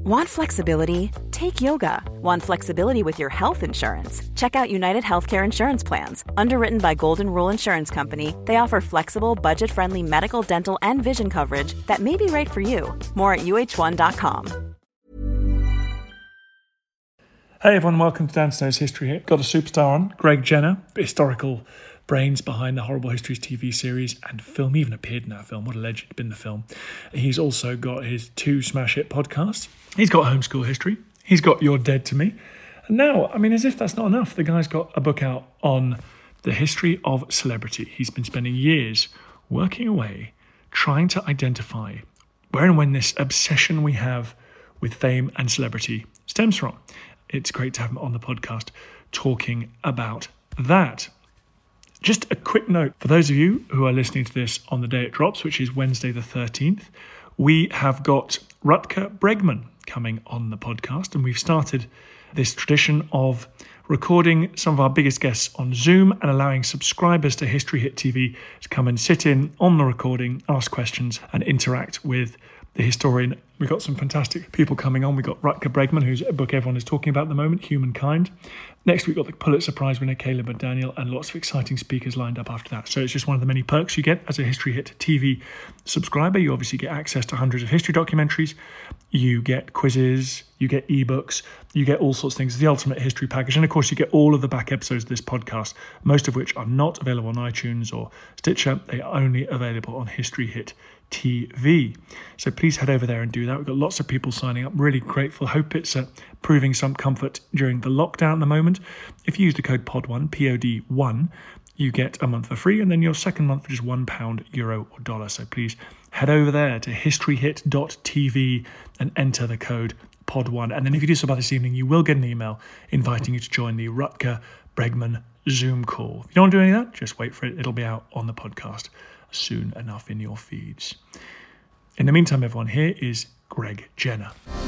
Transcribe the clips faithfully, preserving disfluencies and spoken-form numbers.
Want flexibility? Take yoga. Want flexibility with your health insurance? Check out United Healthcare Insurance Plans. Underwritten by Golden Rule Insurance Company, they offer flexible, budget-friendly medical, dental, and vision coverage that may be right for you. More at U H one dot com. Hey everyone, welcome to Dan Snow's History Hit. Got a superstar on, Greg Jenner, historical brains behind the Horrible Histories T V series and film. He even appeared in that film. What a legend, been the film. He's also got his two smash hit podcasts. He's got Homeschool History. He's got You're Dead to Me. And now, I mean, as if that's not enough, the guy's got a book out on the history of celebrity. He's been spending years working away, trying to identify where and when this obsession we have with fame and celebrity stems from. It's great to have him on the podcast talking about that. Just a quick note, for those of you who are listening to this on the day it drops, which is Wednesday the thirteenth, we have got Rutger Bregman coming on the podcast, and we've started this tradition of recording some of our biggest guests on Zoom and allowing subscribers to History Hit T V to come and sit in on the recording, ask questions and interact with the historian. We've got some fantastic people coming on. We've got Rutger Bregman, whose book everyone is talking about at the moment, Humankind. Next week, we've got the Pulitzer Prize winner, Caleb McDaniel, and lots of exciting speakers lined up after that. So it's just one of the many perks you get as a History Hit T V subscriber. You obviously get access to hundreds of history documentaries. You get quizzes, you get ebooks, you get all sorts of things. It's the ultimate history package. And of course, you get all of the back episodes of this podcast, most of which are not available on iTunes or Stitcher. They are only available on History Hit T V. So please head over there and do that. We've got lots of people signing up. Really grateful. Hope it's uh, proving some comfort during the lockdown at the moment. If you use the code P O D one, P O D one, you get a month for free, and then your second month for just one pound, euro, or dollar. So please head over there to history hit dot t v and enter the code P O D one. And then if you do so by this evening, you will get an email inviting you to join the Rutger Bregman Zoom call. If you don't want to do any of that, just wait for it. It'll be out on the podcast soon enough in your feeds. In the meantime, everyone, here is Greg Jenner.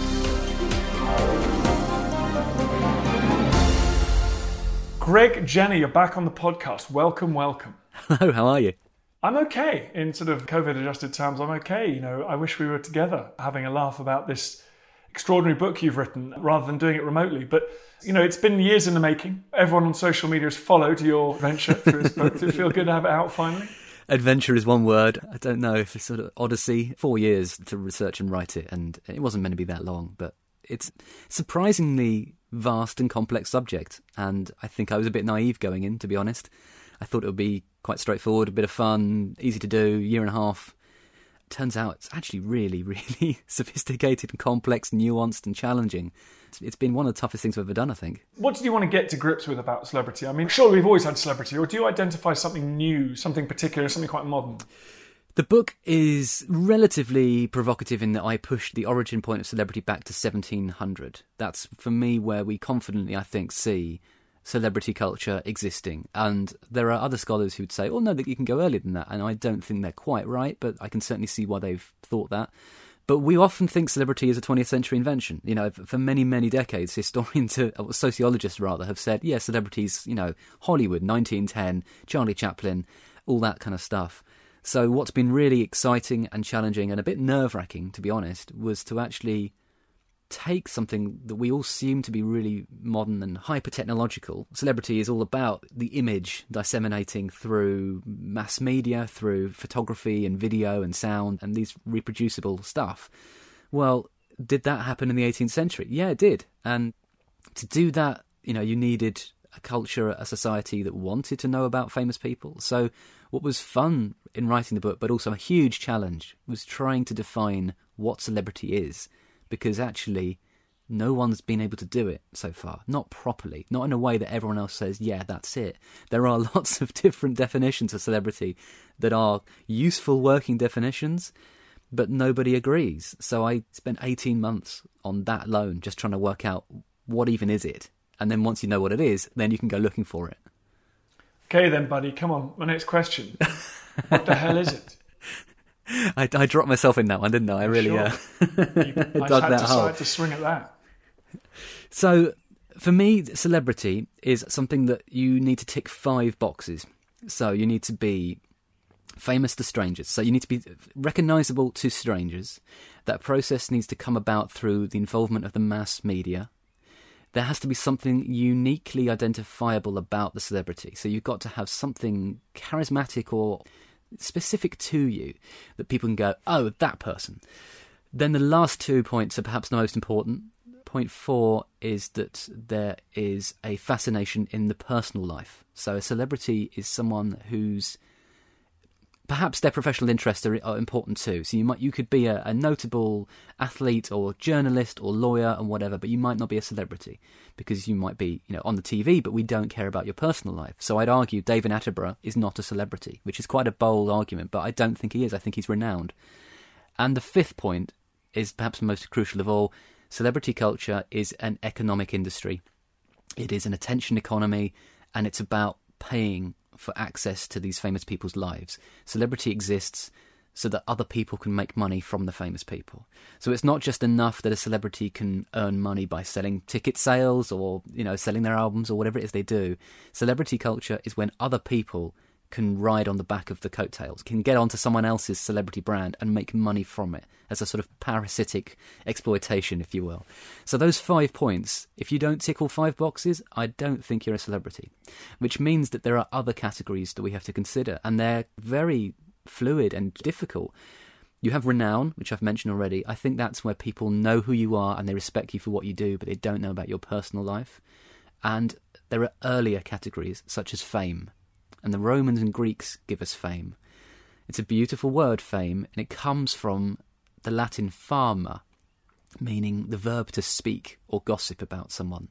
Greg Jenner, you're back on the podcast. Welcome, welcome. Hello, how are you? I'm okay. In sort of COVID-adjusted terms, I'm okay. You know, I wish we were together having a laugh about this extraordinary book you've written rather than doing it remotely. But, you know, it's been years in the making. Everyone on social media has followed your venture through this book. Does it feel good to have it out finally? Adventure is one word. I don't know if it's sort of odyssey. Four years to research and write it, and it wasn't meant to be that long, but it's surprisingly vast and complex subject, and I think I was a bit naive going in, to be honest. I thought it would be quite straightforward, a bit of fun, easy to do, year and a half. Turns out it's actually really, really sophisticated and complex, nuanced and challenging. It's been one of the toughest things I've ever done, I think. What did you want to get to grips with about celebrity? I mean, surely we've always had celebrity, or do you identify something new, something particular, something quite modern? The book is relatively provocative in that I pushed the origin point of celebrity back to seventeen hundred. That's, for me, where we confidently, I think, see celebrity culture existing. And there are other scholars who'd say, oh, no, that you can go earlier than that. And I don't think they're quite right, but I can certainly see why they've thought that. But we often think celebrity is a twentieth century invention. You know, for many, many decades, historians, or sociologists rather, have said, yeah, celebrities, you know, Hollywood, nineteen ten, Charlie Chaplin, all that kind of stuff. So what's been really exciting and challenging and a bit nerve-wracking, to be honest, was to actually take something that we all seem to be really modern and hyper-technological. Celebrity is all about the image disseminating through mass media, through photography and video and sound and these reproducible stuff. Well, did that happen in the eighteenth century? Yeah, it did. And to do that, you know, you needed a culture, a society that wanted to know about famous people. So what was fun in writing the book, but also a huge challenge, was trying to define what celebrity is. Because actually, no one's been able to do it so far. Not properly. Not in a way that everyone else says, yeah, that's it. There are lots of different definitions of celebrity that are useful working definitions, but nobody agrees. So I spent eighteen months on that alone, just trying to work out what even is it. And then once you know what it is, then you can go looking for it. Okay then, buddy, come on. My next question. What the hell is it? I, I dropped myself in that one, didn't I? I really sure. uh, you, I dug had that to hole. decide to swing at that. So, for me, celebrity is something that you need to tick five boxes. So you need to be Famous to strangers. So you need to be recognisable to strangers. That process needs to come about through the involvement of the mass media. There has to be something uniquely identifiable about the celebrity. So you've got to have something charismatic or specific to you that people can go, oh, that person. Then the last two points are perhaps the most important. Point four is that there is a fascination in the personal life. So a celebrity is someone who's perhaps their professional interests are, are important too. So you might you could be a, a notable athlete or journalist or lawyer and whatever, but you might not be a celebrity because you might be, you know, on the T V, but we don't care about your personal life. So I'd argue David Attenborough is not a celebrity, which is quite a bold argument, but I don't think he is. I think he's renowned. And the fifth point is perhaps the most crucial of all. Celebrity culture is an economic industry. It is an attention economy, and it's about paying for access to these famous people's lives. Celebrity exists so that other people can make money from the famous people. So it's not just enough that a celebrity can earn money by selling ticket sales or, you know, selling their albums or whatever it is they do. Celebrity culture is when other people can ride on the back of the coattails, can get onto someone else's celebrity brand and make money from it as a sort of parasitic exploitation, if you will. So those five points, if you don't tick all five boxes, I don't think you're a celebrity, which means that there are other categories that we have to consider, and they're very fluid and difficult. You have renown, which I've mentioned already. I think that's where people know who you are and they respect you for what you do, but they don't know about your personal life. And there are earlier categories, such as fame. And the Romans and Greeks give us fame. It's a beautiful word, fame, and it comes from the Latin fama, meaning the verb to speak or gossip about someone.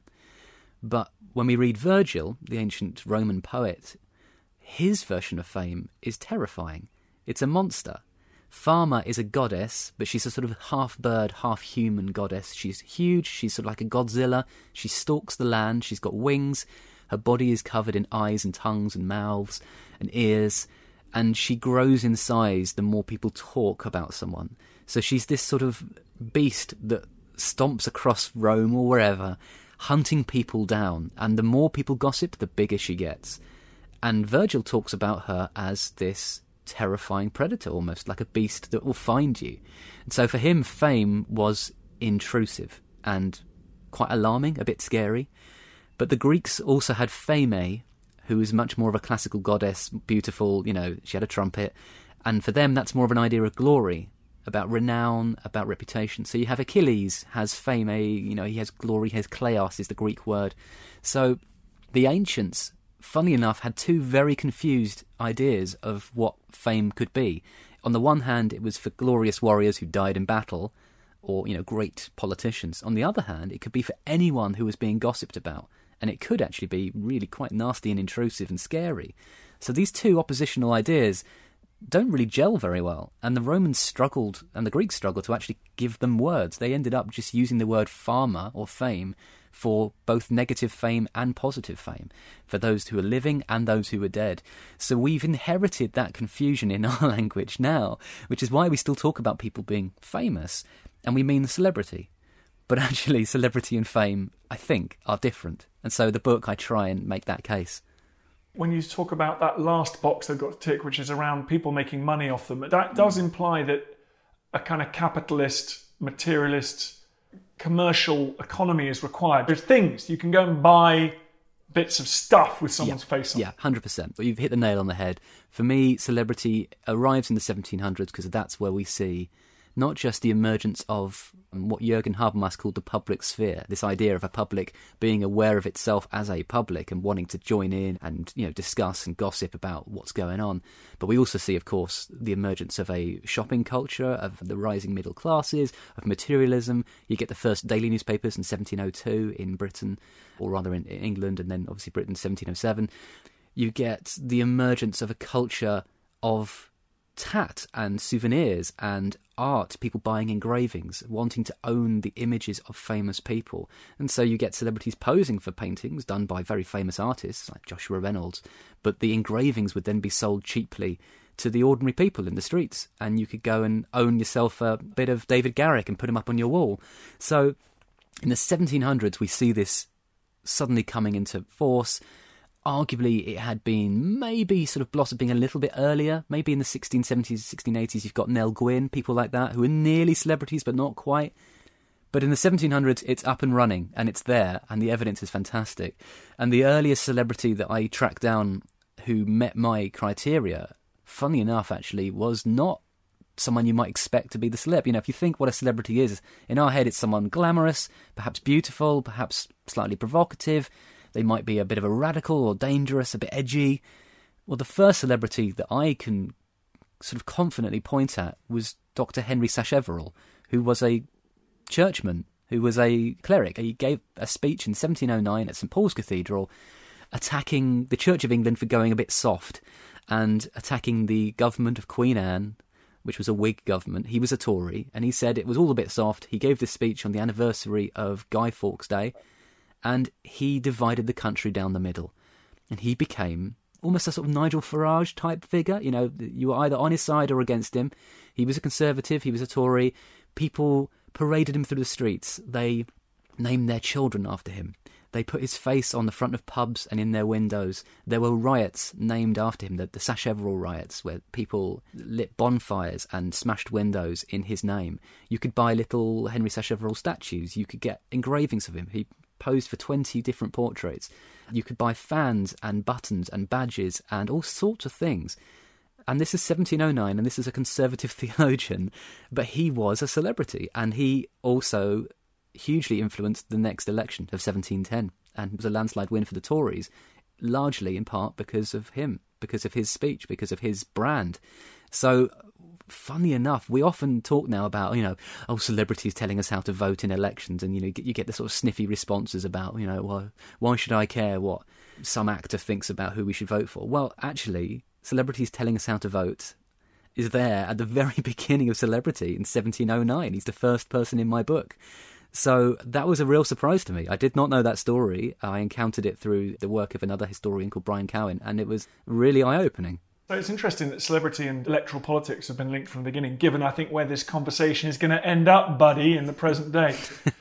But when we read Virgil, the ancient Roman poet, his version of fame is terrifying. It's a monster. Fama is a goddess, but she's a sort of half-bird, half-human goddess. She's huge, she's sort of like a Godzilla. She stalks the land, she's got wings. Her body is covered in eyes and tongues and mouths and ears, and she grows in size the more people talk about someone. So she's this sort of beast that stomps across Rome or wherever, hunting people down, and the more people gossip, the bigger she gets. And Virgil talks about her as this terrifying predator, almost like a beast that will find you. And so for him, fame was intrusive and quite alarming, a bit scary. But the Greeks also had Phame, who is much more of a classical goddess, beautiful, you know, she had a trumpet. And for them, that's more of an idea of glory, about renown, about reputation. So you have Achilles, has Phame, you know, he has glory, he has kleos is the Greek word. So the ancients, funnily enough, had two very confused ideas of what fame could be. On the one hand, it was for glorious warriors who died in battle, or, you know, great politicians. On the other hand, it could be for anyone who was being gossiped about. And it could actually be really quite nasty and intrusive and scary. So these two oppositional ideas don't really gel very well. And the Romans struggled, and the Greeks struggled to actually give them words. They ended up just using the word fama, or fame, for both negative fame and positive fame, for those who are living and those who are dead. So we've inherited that confusion in our language now, which is why we still talk about people being famous, and we mean celebrity. But actually, celebrity and fame, I think, are different. And so the book, I try and make that case. When you talk about that last box they've got to tick, which is around people making money off them, that does imply that a kind of capitalist, materialist, commercial economy is required. There's things, you can go and buy bits of stuff with someone's yeah, face on. Yeah, one hundred percent. But you've hit the nail on the head. For me, celebrity arrives in the seventeen hundreds because that's where we see not just the emergence of what Jürgen Habermas called the public sphere, this idea of a public being aware of itself as a public and wanting to join in and, you know, discuss and gossip about what's going on. But we also see, of course, the emergence of a shopping culture, of the rising middle classes, of materialism. You get the first daily newspapers in seventeen oh two in Britain, or rather in England, and then obviously Britain in seventeen oh seven. You get the emergence of a culture of tat and souvenirs and art, people buying engravings, wanting to own the images of famous people. And so you get celebrities posing for paintings done by very famous artists like Joshua Reynolds, but the engravings would then be sold cheaply to the ordinary people in the streets, and you could go and own yourself a bit of David Garrick and put him up on your wall. So in the seventeen hundreds we see this suddenly coming into force. arguably it had been maybe sort of blossoming a little bit earlier. Maybe in the sixteen seventies, sixteen eighties, you've got Nell Gwyn, people like that, who are nearly celebrities but not quite. But in the seventeen hundreds, it's up and running, and it's there, and the evidence is fantastic. And the earliest celebrity that I tracked down who met my criteria, funny enough, actually, was not someone you might expect to be the celeb. You know, if you think what a celebrity is, in our head it's someone glamorous, perhaps beautiful, perhaps slightly provocative. They might be a bit of a radical or dangerous, a bit edgy. Well, the first celebrity that I can sort of confidently point at was Doctor Henry Sacheverell, who was a churchman, who was a cleric. He gave a speech in seventeen oh nine at St Paul's Cathedral attacking the Church of England for going a bit soft and attacking the government of Queen Anne, which was a Whig government. He was a Tory, and he said it was all a bit soft. He gave this speech on the anniversary of Guy Fawkes Day, and he divided the country down the middle. And he became almost a sort of Nigel Farage type figure. You know, you were either on his side or against him. He was a Conservative, he was a Tory. People paraded him through the streets. They named their children after him. They put his face on the front of pubs and in their windows. There were riots named after him, the, the Sacheverell riots, where people lit bonfires and smashed windows in his name. You could buy little Henry Sacheverell statues. You could get engravings of him. He posed for twenty different portraits. You could buy fans and buttons and badges and all sorts of things. And this is seventeen oh nine, and this is a conservative theologian, but he was a celebrity, and he also hugely influenced the next election of seventeen ten, and was a landslide win for the Tories, largely in part because of him, because of his speech, because of his brand. So, funny enough, we often talk now about, you know, oh, celebrities telling us how to vote in elections, and, you know, you get the sort of sniffy responses about, you know, well, why should I care what some actor thinks about who we should vote for? Well, actually, celebrities telling us how to vote is there at the very beginning of celebrity in seventeen oh nine. He's the first person in my book. So that was a real surprise to me. I did not know that story. I encountered it through the work of another historian called Brian Cowen, and it was really eye-opening. So it's interesting that celebrity and electoral politics have been linked from the beginning, given, I think, where this conversation is going to end up, buddy, in the present day.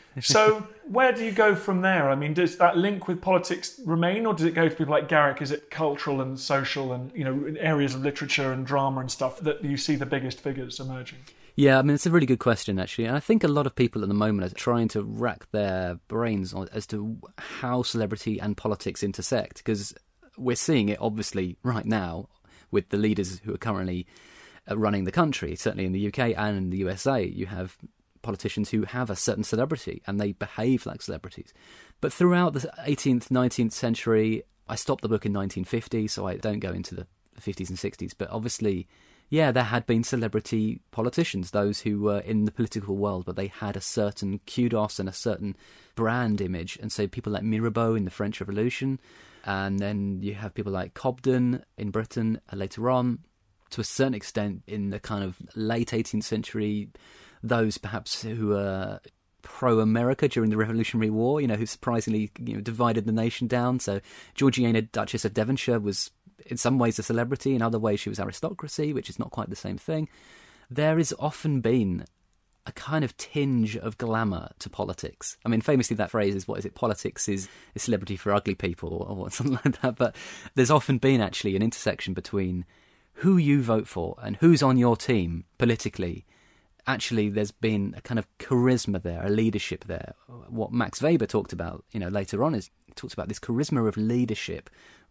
So where do you go from there? I mean, does that link with politics remain, or does it go to people like Garrick? Is it cultural and social and, you know, areas of literature and drama and stuff that you see the biggest figures emerging? Yeah, I mean, it's a really good question, actually. And I think a lot of people at the moment are trying to rack their brains on, as to how celebrity and politics intersect, because we're seeing it, obviously, right now with the leaders who are currently running the country. Certainly in the U K and in the U S A, you have politicians who have a certain celebrity and they behave like celebrities. But throughout the eighteenth, nineteenth century, I stopped the book in nineteen fifty, so I don't go into the fifties and sixties, but obviously, yeah, there had been celebrity politicians, those who were in the political world, but they had a certain kudos and a certain brand image. And so people like Mirabeau in the French Revolution, and then you have people like Cobden in Britain later on, to a certain extent in the kind of late eighteenth century, those perhaps who were pro-America during the Revolutionary War, you know, who surprisingly, you know, divided the nation down. So Georgiana, Duchess of Devonshire, was in some ways a celebrity, in other ways she was aristocracy, which is not quite the same thing. There has often been a kind of tinge of glamour to politics. I mean, famously that phrase is, what is it, politics is, is celebrity for ugly people, or, or something like that. But there's often been actually an intersection between who you vote for and who's on your team politically. Actually, there's been a kind of charisma there, a leadership there. What Max Weber talked about, you know, later on is he talks about this charisma of leadership,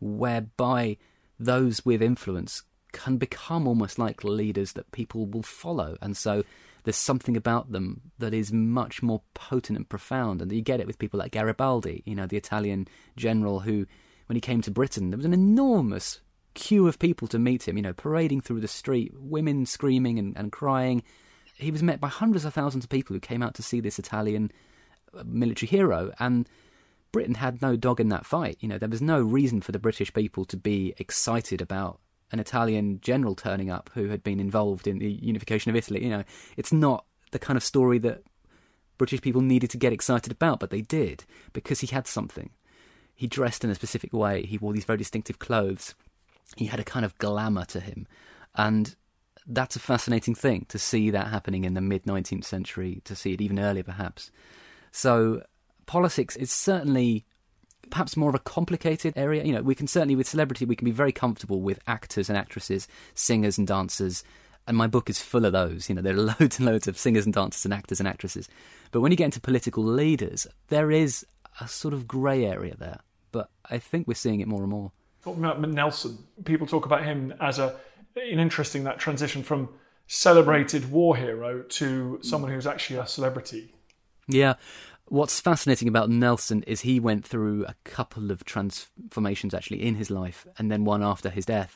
whereby those with influence can become almost like leaders that people will follow. And so there's something about them that is much more potent and profound. And you get it with people like Garibaldi, you know, the Italian general who, when he came to Britain, there was an enormous queue of people to meet him, you know, parading through the street, women screaming and, and crying. He was met by hundreds of thousands of people who came out to see this Italian military hero, and Britain had no dog in that fight. You know, there was no reason for the British people to be excited about an Italian general turning up who had been involved in the unification of Italy. You know, it's not the kind of story that British people needed to get excited about, but they did, because he had something. He dressed in a specific way. He wore these very distinctive clothes. He had a kind of glamour to him. And that's a fascinating thing, to see that happening in the mid-nineteenth century, to see it even earlier perhaps. So politics is certainly perhaps more of a complicated area. You know, we can certainly, with celebrity, we can be very comfortable with actors and actresses, singers and dancers, and my book is full of those. You know, there are loads and loads of singers and dancers and actors and actresses. But when you get into political leaders, there is a sort of grey area there. But I think we're seeing it more and more. Talking about Nelson, people talk about him as a an interesting that transition from celebrated war hero to someone who's actually a celebrity. Yeah. What's fascinating about Nelson is he went through a couple of transformations actually in his life, and then one after his death.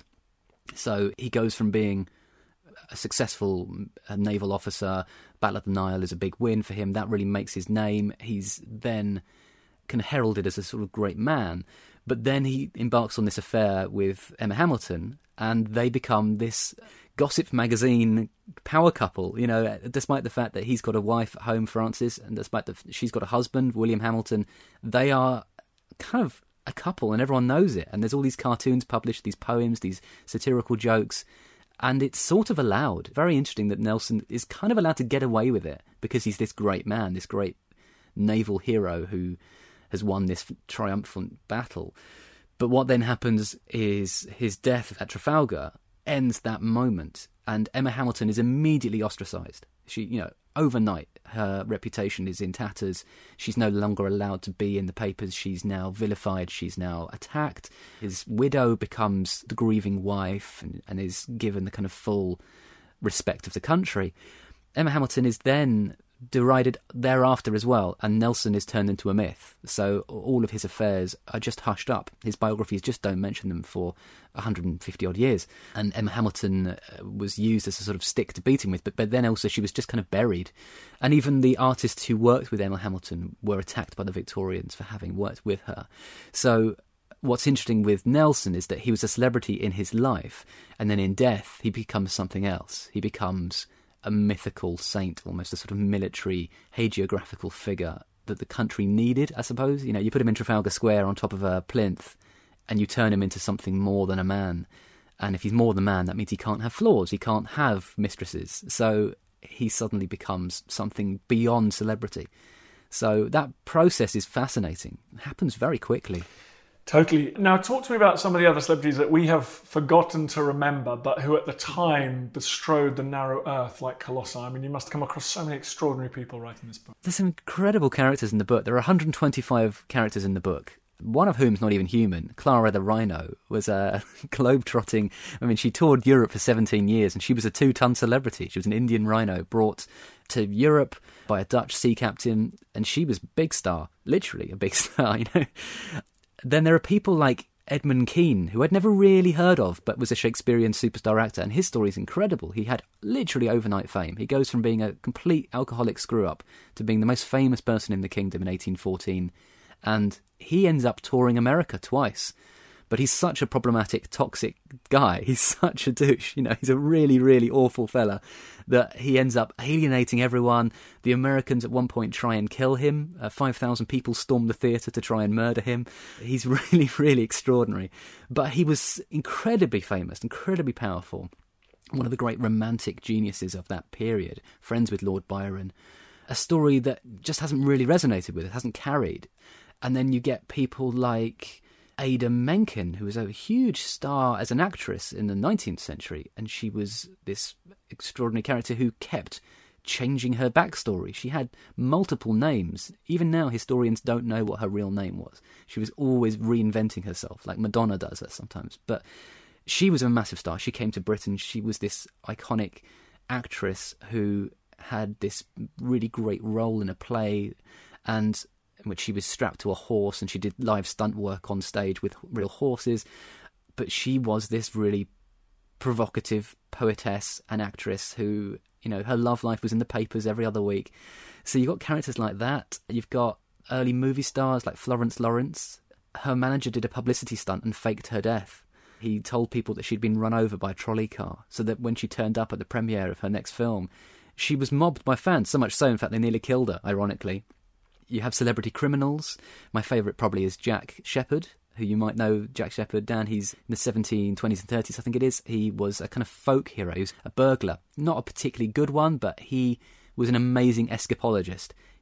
So he goes from being a successful naval officer. Battle of the Nile is a big win for him. That really makes his name. He's then kind of heralded as a sort of great man. But then he embarks on this affair with Emma Hamilton, and they become this gossip magazine power couple, you know, despite the fact that he's got a wife at home, Frances, and despite that she's got a husband, William Hamilton. They are kind of a couple, and everyone knows it. And there's all these cartoons published, these poems, these satirical jokes, and it's sort of allowed. Very interesting that Nelson is kind of allowed to get away with it because he's this great man, this great naval hero who has won this triumphant battle. But what then happens is his death at Trafalgar ends that moment, and Emma Hamilton is immediately ostracised. She, you know, overnight, her reputation is in tatters. She's no longer allowed to be in the papers. She's now vilified. She's now attacked. His widow becomes the grieving wife and, and is given the kind of full respect of the country. Emma Hamilton is then derided thereafter as well, and Nelson is turned into a myth. So all of his affairs are just hushed up. His biographies just don't mention them for one hundred fifty odd years. And Emma Hamilton was used as a sort of stick to beat him with, but, but then also she was just kind of buried. And even the artists who worked with Emma Hamilton were attacked by the Victorians for having worked with her. So what's interesting with Nelson is that he was a celebrity in his life, and then in death he becomes something else. He becomes a mythical saint, almost a sort of military hagiographical figure that the country needed, I suppose. You know, you put him in Trafalgar Square on top of a plinth and you turn him into something more than a man. And if he's more than a man, that means he can't have flaws, he can't have mistresses. So he suddenly becomes something beyond celebrity. So that process is fascinating. It happens very quickly. Totally. Now, talk to me about some of the other celebrities that we have forgotten to remember, but who at the time bestrode the narrow earth like colossi. I mean, you must come across so many extraordinary people writing this book. There's some incredible characters in the book. There are one hundred twenty-five characters in the book, one of whom is not even human. Clara the Rhino was a globe-trotting... I mean, she toured Europe for seventeen years, and she was a two-ton celebrity. She was an Indian rhino brought to Europe by a Dutch sea captain, and she was a big star, literally a big star, you know. Then there are people like Edmund Kean, who I'd never really heard of, but was a Shakespearean superstar actor, and his story is incredible. He had literally overnight fame. He goes from being a complete alcoholic screw-up to being the most famous person in the kingdom in eighteen fourteen, and he ends up touring America twice. But he's such a problematic, toxic guy. He's such a douche. You know, he's a really, really awful fella that he ends up alienating everyone. The Americans at one point try and kill him. Uh, five thousand people storm the theatre to try and murder him. He's really, really extraordinary. But he was incredibly famous, incredibly powerful. One of the great romantic geniuses of that period. Friends with Lord Byron. A story that just hasn't really resonated with, it hasn't carried. And then you get people like Ada Menken, who was a huge star as an actress in the nineteenth century, and she was this extraordinary character who kept changing her backstory. She had multiple names. Even now, historians don't know what her real name was. She was always reinventing herself, like Madonna does that sometimes. But she was a massive star. She came to Britain. She was this iconic actress who had this really great role in a play, and in which she was strapped to a horse and she did live stunt work on stage with real horses. But she was this really provocative poetess and actress who, you know, her love life was in the papers every other week. So you've got characters like that. You've got early movie stars like Florence Lawrence. Her manager did a publicity stunt and faked her death. He told people that she'd been run over by a trolley car, so that when she turned up at the premiere of her next film, she was mobbed by fans, so much so, in fact, they nearly killed her, ironically. You have celebrity criminals. My favourite probably is Jack Shepherd, who you might know. Jack Shepherd, Dan, he's in the seventeen twenties and thirties, I think it is. He was a kind of folk hero. He was a burglar. Not a particularly good one, but he was an amazing escapologist.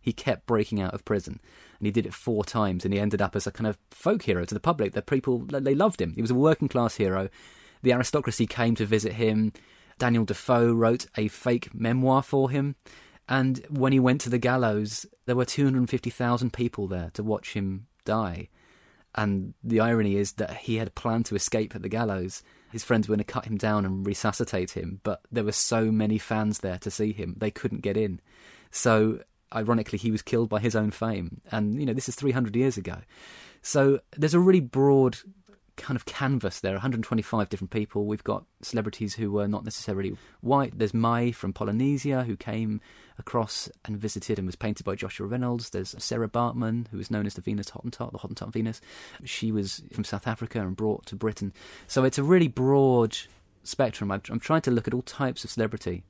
He kept breaking out of prison, and he did it four times, and he ended up as a kind of folk hero to the public. The people, they loved him. He was a working class hero. The aristocracy came to visit him. Daniel Defoe wrote a fake memoir for him. And when he went to the gallows, there were two hundred fifty thousand people there to watch him die. And the irony is that he had planned to escape at the gallows. His friends were going to cut him down and resuscitate him, but there were so many fans there to see him, they couldn't get in. So, ironically, he was killed by his own fame. And, you know, this is three hundred years ago. So there's a really broad kind of canvas there, one hundred twenty-five different people. We've got celebrities who were not necessarily white. There's Mai from Polynesia, who came across and visited and was painted by Joshua Reynolds. There's Sarah Bartman, who was known as the Venus Hottentot, the Hottentot Venus. She was from South Africa and brought to Britain. So it's a really broad spectrum. I'm, I'm trying to look at all types of celebrity.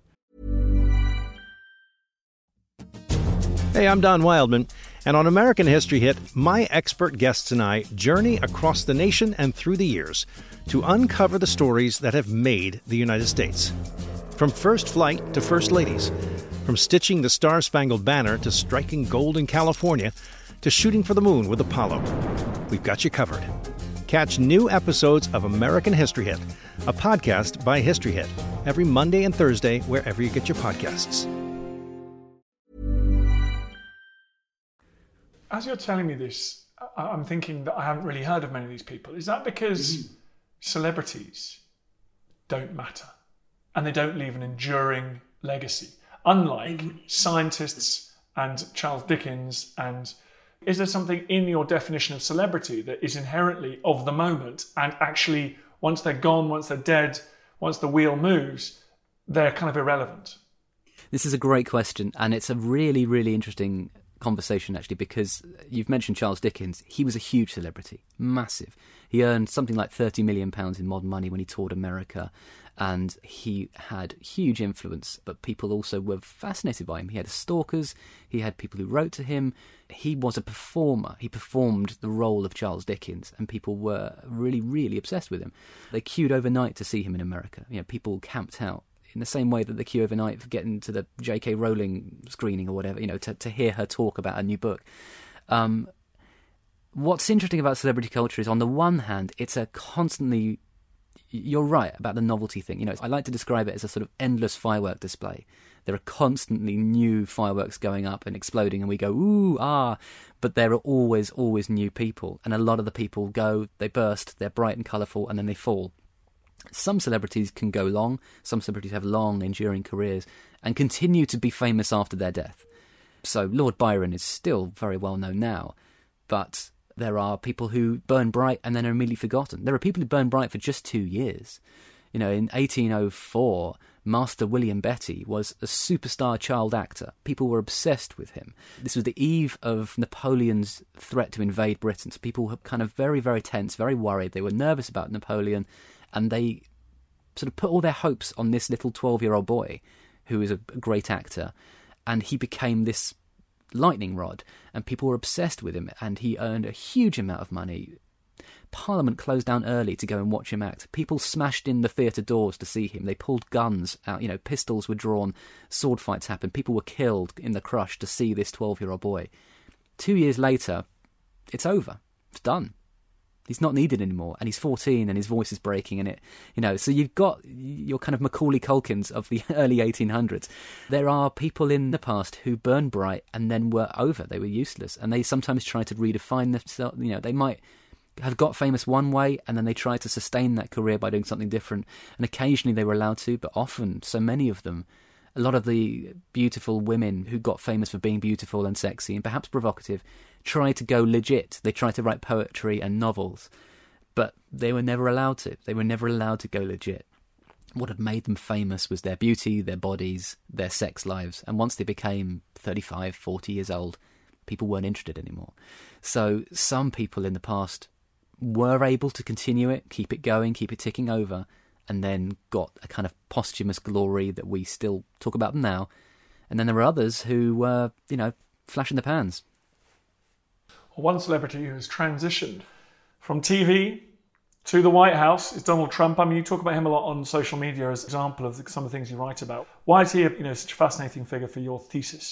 Hey, I'm Don Wildman, and on American History Hit, my expert guests and I journey across the nation and through the years to uncover the stories that have made the United States. From first flight to first ladies, from stitching the Star-Spangled Banner to striking gold in California, to shooting for the moon with Apollo, we've got you covered. Catch new episodes of American History Hit, a podcast by History Hit, every Monday and Thursday wherever you get your podcasts. As you're telling me this, I'm thinking that I haven't really heard of many of these people. Is that because mm. celebrities don't matter and they don't leave an enduring legacy? Unlike mm. scientists and Charles Dickens, and is there something in your definition of celebrity that is inherently of the moment and actually once they're gone, once they're dead, once the wheel moves, they're kind of irrelevant? This is a great question, and it's a really, really interesting conversation, actually, because you've mentioned Charles Dickens. He was a huge celebrity, massive. He earned something like thirty million pounds in modern money when he toured America, and he had huge influence, but people also were fascinated by him. He had stalkers, he had people who wrote to him. He was a performer. He performed the role of Charles Dickens, and people were really, really obsessed with him. They queued overnight to see him in America. You know, people camped out in the same way that they queue overnight for getting to the J K Rowling screening or whatever, you know, to, to hear her talk about a new book. Um, what's interesting about celebrity culture is, on the one hand, it's a constantly... You're right about the novelty thing. You know, I like to describe it as a sort of endless firework display. There are constantly new fireworks going up and exploding, and we go, ooh, ah, but there are always, always new people. And a lot of the people go, they burst, they're bright and colourful, and then they fall. Some celebrities can go long. Some celebrities have long, enduring careers and continue to be famous after their death. So Lord Byron is still very well known now, but there are people who burn bright and then are immediately forgotten. There are people who burn bright for just two years. You know, in eighteen oh four, Master William Betty was a superstar child actor. People were obsessed with him. This was the eve of Napoleon's threat to invade Britain. So people were kind of very, very tense, very worried. They were nervous about Napoleon. And they sort of put all their hopes on this little twelve-year-old boy who is a great actor. And he became this lightning rod, and people were obsessed with him, and he earned a huge amount of money. Parliament closed down early to go and watch him act. People smashed in the theatre doors to see him. They pulled guns out, you know, pistols were drawn, sword fights happened. People were killed in the crush to see this twelve-year-old boy. Two years later, it's over. It's done. He's not needed anymore, and he's fourteen, and his voice is breaking, and it, you know. So you've got your kind of Macaulay Culkins of the early eighteen hundreds. There are people in the past who burned bright and then were over. They were useless, and they sometimes try to redefine themselves. You know, they might have got famous one way, and then they try to sustain that career by doing something different. And occasionally they were allowed to, but often, so many of them, a lot of the beautiful women who got famous for being beautiful and sexy and perhaps provocative, try to go legit. They try to write poetry and novels, but they were never allowed to. They were never allowed to go legit. What had made them famous was their beauty, their bodies, their sex lives. And once they became thirty-five, forty years old, people weren't interested anymore. So some people in the past were able to continue it, keep it going, keep it ticking over, and then got a kind of posthumous glory that we still talk about now. And then there were others who were, you know, flash in the pans. One celebrity who has transitioned from T V to the White House is Donald Trump. I mean, you talk about him a lot on social media as an example of some of the things you write about. Why is he, you know, such a fascinating figure for your thesis?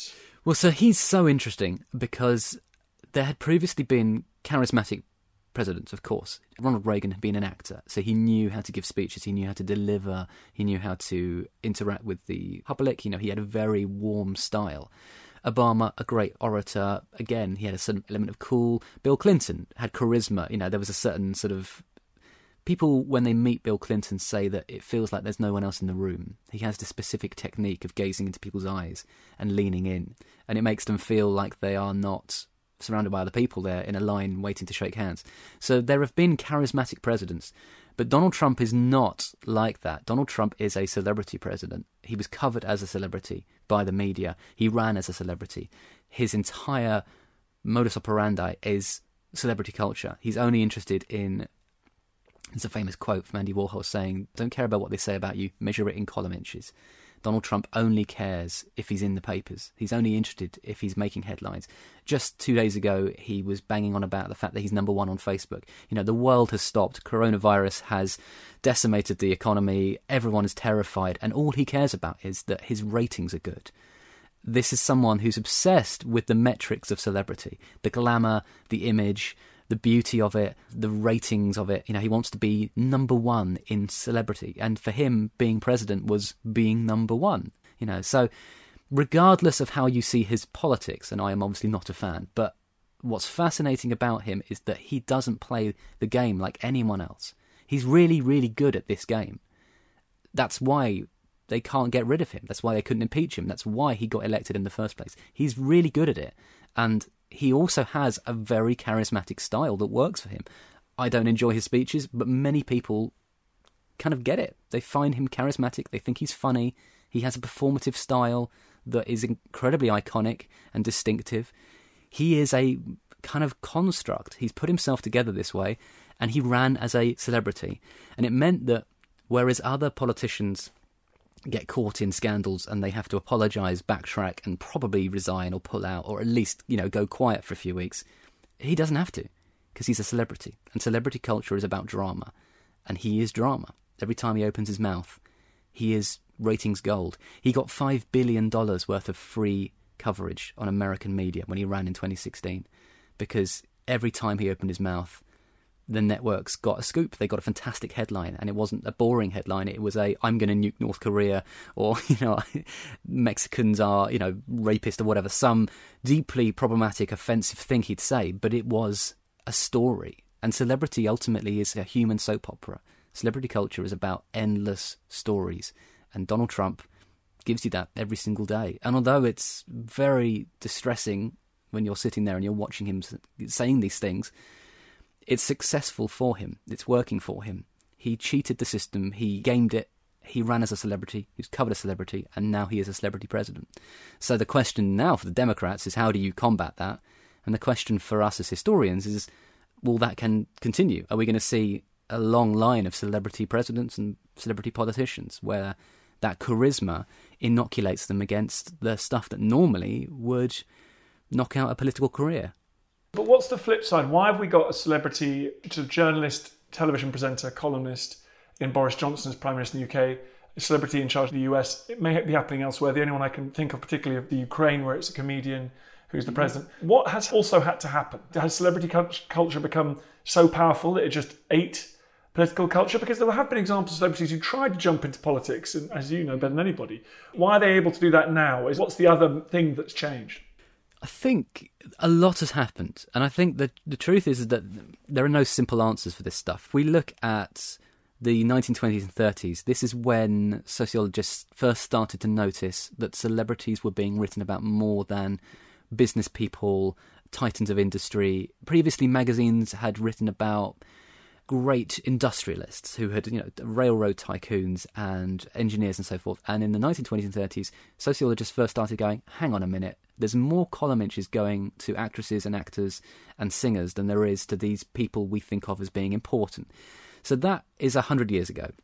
Well, so he's so interesting because there had previously been charismatic presidents, of course. Ronald Reagan had been an actor, so he knew how to give speeches, he knew how to deliver, he knew how to interact with the public, you know, he had a very warm style. Obama, a great orator, again, he had a certain element of cool. Bill Clinton had charisma, you know, there was a certain sort of... People, when they meet Bill Clinton, say that it feels like there's no one else in the room. He has this specific technique of gazing into people's eyes and leaning in, and it makes them feel like they are not surrounded by other people there in a line waiting to shake hands. So there have been charismatic presidents, but Donald Trump is not like that. Donald Trump is a celebrity president. He was covered as a celebrity by the media. He ran as a celebrity. His entire modus operandi is celebrity culture. He's only interested in... There's a famous quote from Andy Warhol saying, "Don't care about what they say about you, measure it in column inches." Donald Trump only cares if he's in the papers. He's only interested if he's making headlines. Just two days ago, he was banging on about the fact that he's number one on Facebook. You know, the world has stopped. Coronavirus has decimated the economy. Everyone is terrified. And all he cares about is that his ratings are good. This is someone who's obsessed with the metrics of celebrity, the glamour, the image, the beauty of it, the ratings of it. You know, he wants to be number one in celebrity. And for him, being president was being number one. You know, so regardless of how you see his politics, and I am obviously not a fan, but what's fascinating about him is that he doesn't play the game like anyone else. He's really, really good at this game. That's why they can't get rid of him. That's why they couldn't impeach him. That's why he got elected in the first place. He's really good at it. And he also has a very charismatic style that works for him. I don't enjoy his speeches, but many people kind of get it. They find him charismatic. They think he's funny. He has a performative style that is incredibly iconic and distinctive. He is a kind of construct. He's put himself together this way, and he ran as a celebrity. And it meant that whereas other politicians get caught in scandals and they have to apologise, backtrack, and probably resign or pull out, or at least, you know, go quiet for a few weeks, he doesn't have to, because he's a celebrity. And celebrity culture is about drama. And he is drama. Every time he opens his mouth, he is ratings gold. He got five billion dollars worth of free coverage on American media when he ran in twenty sixteen, because every time he opened his mouth, the networks got a scoop. They got a fantastic headline, and it wasn't a boring headline. It was a, I'm going to nuke North Korea, or, you know, Mexicans are, you know, rapists or whatever, some deeply problematic, offensive thing he'd say, but it was a story. And celebrity ultimately is a human soap opera. Celebrity culture is about endless stories, and Donald Trump gives you that every single day. And although it's very distressing when you're sitting there and you're watching him saying these things, it's successful for him. It's working for him. He cheated the system. He gamed it. He ran as a celebrity. He was covered as a celebrity. And now he is a celebrity president. So the question now for the Democrats is, how do you combat that? And the question for us as historians is, will that can continue? Are we going to see a long line of celebrity presidents and celebrity politicians where that charisma inoculates them against the stuff that normally would knock out a political career? But what's the flip side? Why have we got a celebrity sort of journalist, television presenter, columnist in Boris Johnson as Prime Minister in the U K, a celebrity in charge of the U S? It may be happening elsewhere. The only one I can think of particularly of the Ukraine, where it's a comedian who's the president. What has also had to happen? Has celebrity culture become so powerful that it just ate political culture? Because there have been examples of celebrities who tried to jump into politics, and as you know better than anybody. Why are they able to do that now? Is What's the other thing that's changed? I think a lot has happened, and I think that the truth is that there are no simple answers for this stuff. If we look at the nineteen twenties and thirties, this is when sociologists first started to notice that celebrities were being written about more than business people, titans of industry. Previously, magazines had written about great industrialists who had, you know, railroad tycoons and engineers and so forth. And in the nineteen twenties and thirties, sociologists first started going, hang on a minute, there's more column inches going to actresses and actors and singers than there is to these people we think of as being important. So that is one hundred years ago.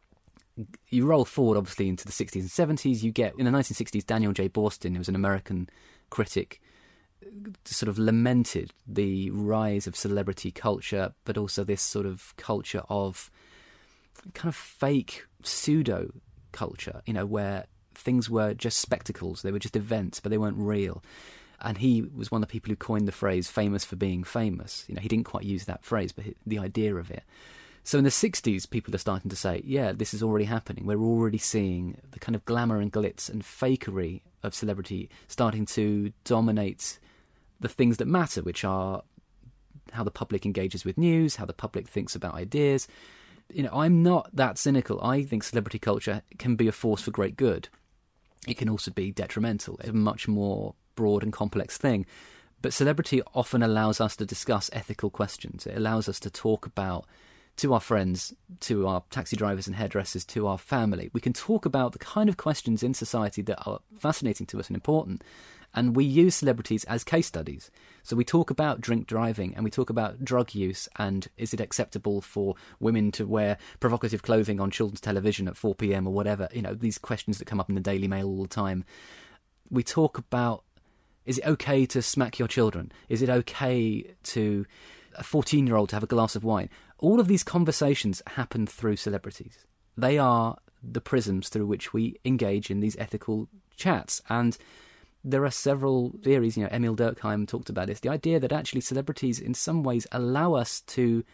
You roll forward, obviously, into the sixties and seventies. You get, in the nineteen sixties, Daniel J. Boorstin, who was an American critic, sort of lamented the rise of celebrity culture, but also this sort of culture of kind of fake pseudo culture, you know, where things were just spectacles. They were just events, but they weren't real. And he was one of the people who coined the phrase famous for being famous. You know, he didn't quite use that phrase, but the idea of it. So in the sixties, people are starting to say, yeah, this is already happening. We're already seeing the kind of glamour and glitz and fakery of celebrity starting to dominate the things that matter, which are how the public engages with news, how the public thinks about ideas. You know, I'm not that cynical. I think celebrity culture can be a force for great good. It can also be detrimental. It's a much more broad and complex thing. But celebrity often allows us to discuss ethical questions. It allows us to talk about, to our friends, to our taxi drivers and hairdressers, to our family. We can talk about the kind of questions in society that are fascinating to us and important. And we use celebrities as case studies. So we talk about drink driving and we talk about drug use and is it acceptable for women to wear provocative clothing on children's television at four p.m. or whatever. You know, these questions that come up in the Daily Mail all the time. We talk about, is it okay to smack your children? Is it okay to a fourteen-year-old to have a glass of wine? All of these conversations happen through celebrities. They are the prisms through which we engage in these ethical chats. And there are several theories, you know, Emil Durkheim talked about this, the idea that actually celebrities in some ways allow us to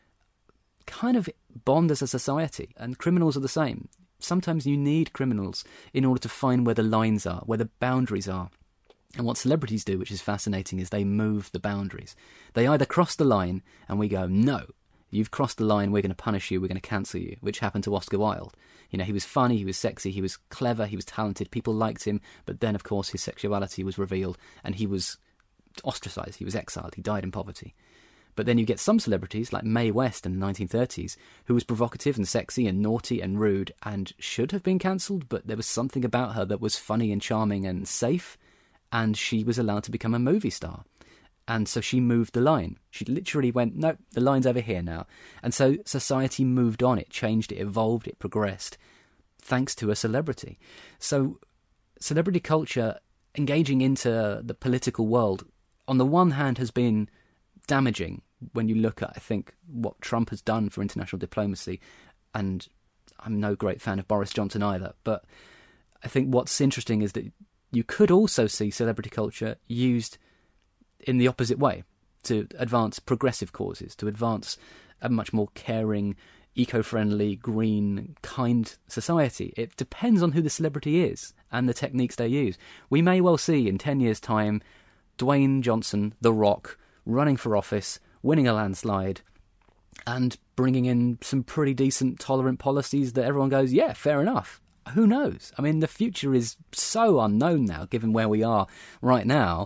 kind of bond as a society, and criminals are the same. Sometimes you need criminals in order to find where the lines are, where the boundaries are. And what celebrities do, which is fascinating, is they move the boundaries. They either cross the line and we go, no, you've crossed the line, we're going to punish you, we're going to cancel you, which happened to Oscar Wilde. You know, he was funny, he was sexy, he was clever, he was talented, people liked him, but then, of course, his sexuality was revealed and he was ostracised, he was exiled, he died in poverty. But then you get some celebrities, like Mae West in the nineteen thirties, who was provocative and sexy and naughty and rude and should have been cancelled, but there was something about her that was funny and charming and safe, and she was allowed to become a movie star. And so she moved the line. She literally went, no, the line's over here now. And so society moved on. It changed, it evolved, it progressed, thanks to a celebrity. So celebrity culture, engaging into the political world, on the one hand has been damaging when you look at, I think, what Trump has done for international diplomacy. And I'm no great fan of Boris Johnson either. But I think what's interesting is that you could also see celebrity culture used in the opposite way, to advance progressive causes, to advance a much more caring, eco-friendly, green, kind society. It depends on who the celebrity is and the techniques they use. We may well see in ten years' time Dwayne Johnson, The Rock, running for office, winning a landslide, and bringing in some pretty decent, tolerant policies that everyone goes, yeah, fair enough. Who knows? I mean, the future is so unknown now, given where we are right now.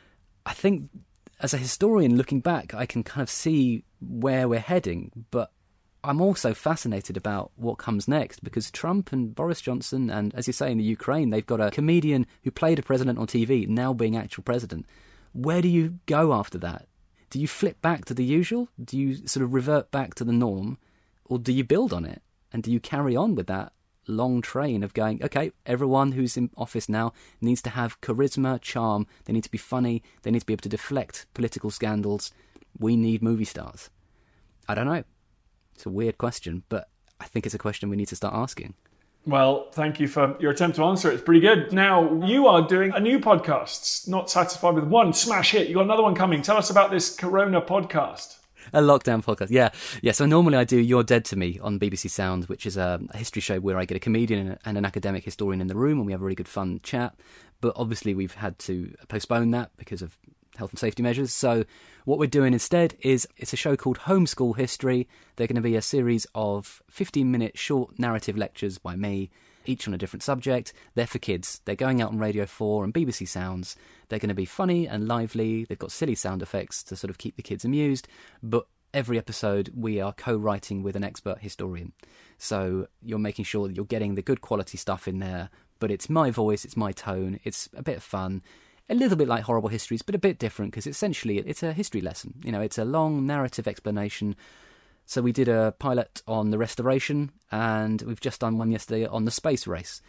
I think as a historian looking back, I can kind of see where we're heading, but I'm also fascinated about what comes next, because Trump and Boris Johnson and, as you say, in the Ukraine, they've got a comedian who played a president on T V now being actual president. Where do you go after that? Do you flip back to the usual? Do you sort of revert back to the norm? Or do you build on it? And do you carry on with that long train of going, okay, everyone who's in office now needs to have charisma, charm, they need to be funny, they need to be able to deflect political scandals. We need movie stars. I don't know. It's a weird question, but I think it's a question we need to start asking. Well, thank you for your attempt to answer it. It's pretty good. Now, you are doing a new podcast. Not satisfied with one smash hit. You've got another one coming. Tell us about this Corona podcast. A lockdown podcast, yeah. Yeah, so normally I do You're Dead to Me on B B C Sound, which is a history show where I get a comedian and an academic historian in the room and we have a really good fun chat. But obviously we've had to postpone that because of health and safety measures. So what we're doing instead is it's a show called Homeschool History. They're going to be a series of fifteen-minute short narrative lectures by me, each on a different subject. They're for kids. They're going out on Radio four and B B C Sounds. They're going to be funny and lively. They've got silly sound effects to sort of keep the kids amused. But every episode we are co-writing with an expert historian. So you're making sure that you're getting the good quality stuff in there. But it's my voice, it's my tone, it's a bit of fun. A little bit like Horrible Histories, but a bit different because essentially it's a history lesson. You know, it's a long narrative explanation. So we did a pilot on the Restoration and we've just done one yesterday on the space race.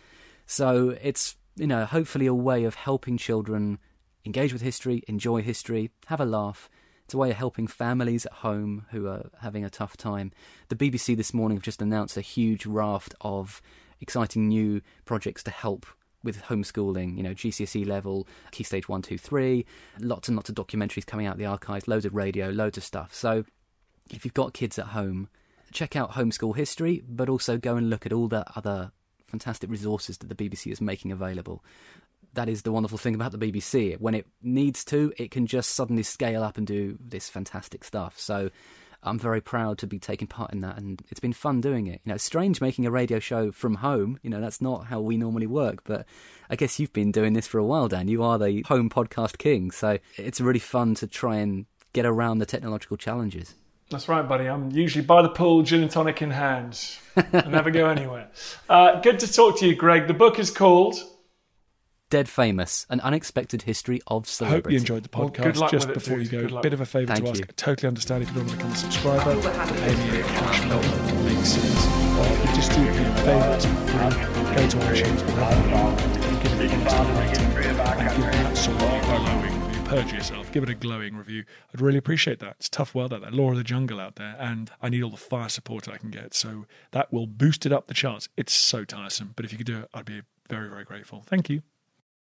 So it's, you know, hopefully a way of helping children engage with history, enjoy history, have a laugh. It's a way of helping families at home who are having a tough time. The B B C this morning have just announced a huge raft of exciting new projects to help with homeschooling, you know, G C S E level, Key Stage one, two, three, lots and lots of documentaries coming out of the archives, loads of radio, loads of stuff. So if you've got kids at home, check out Homeschool History, but also go and look at all the other fantastic resources that the B B C is making available. That is the wonderful thing about the B B C. When it needs to, it can just suddenly scale up and do this fantastic stuff. So I'm very proud to be taking part in that, and it's been fun doing it. You know, it's strange making a radio show from home. You know, that's not how we normally work, but I guess you've been doing this for a while, Dan. You are the home podcast king, so it's really fun to try and get around the technological challenges. That's right, buddy. I'm usually by the pool, gin and tonic in hand. I never go anywhere. Uh, good to talk to you, Greg. The book is called Dead Famous, An Unexpected History of Celebrity. I hope you enjoyed the podcast. Well, good luck just before you go, a bit of a favour to ask. I totally understand if you don't want to become a subscriber. Pay me a cash bill that makes sense. Uh, you just do me a favour, it's free. Go to iTunes, and give it a five-star rating, and give it an absolutely glowing review. Purge yourself. Give it a glowing review. I'd really appreciate that. It's a tough world out there. Law of the jungle out there, and I need all the fire support I can get. So that will boost it up the charts. It's so tiresome, but if you could do it, I'd be very, very grateful. Thank you.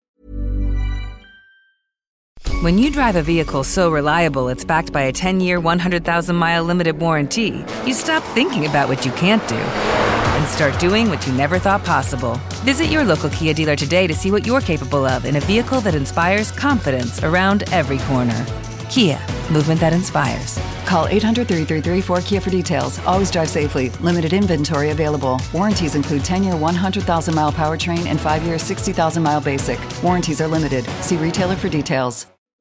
When you drive a vehicle so reliable it's backed by a ten-year, one hundred thousand mile limited warranty, you stop thinking about what you can't do and start doing what you never thought possible. Visit your local Kia dealer today to see what you're capable of in a vehicle that inspires confidence around every corner. Kia, movement that inspires. Call eight hundred, three three three, four Kia for details. Always drive safely. Limited inventory available. Warranties include ten-year, one hundred thousand mile powertrain and five-year, sixty thousand mile basic. Warranties are limited. See retailer for details.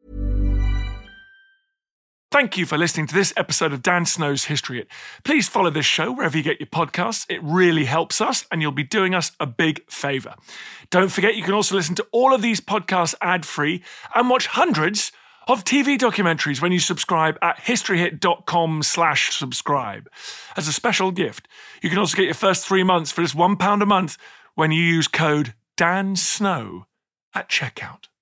Thank you for listening to this episode of Dan Snow's History Hit. Please follow this show wherever you get your podcasts. It really helps us, and you'll be doing us a big favour. Don't forget, you can also listen to all of these podcasts ad-free and watch hundreds of T V documentaries when you subscribe at historyhit.com slash subscribe. As a special gift, you can also get your first three months for just one pound a month when you use code DANSNOW at checkout.